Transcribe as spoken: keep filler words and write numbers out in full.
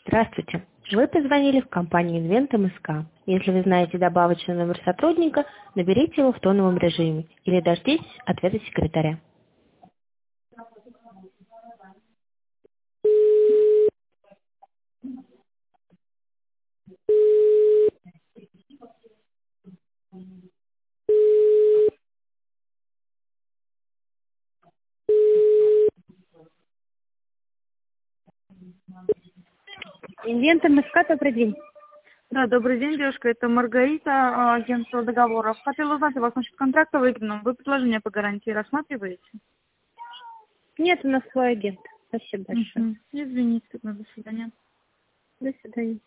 Здравствуйте. Вы позвонили в компанию Invent эм эс ка. Если вы знаете добавочный номер сотрудника, наберите его в тоновом режиме или дождитесь ответа секретаря. Invent эм эс ка, добрый день. Да, добрый день, девушка. Это Маргарита, а, агентство договоров. Хотела узнать у вас насчет контракта выгодного. Вы предложение по гарантии рассматриваете? Нет, у нас свой агент. Спасибо большое. Угу. Извините, тогда до свидания. До свидания.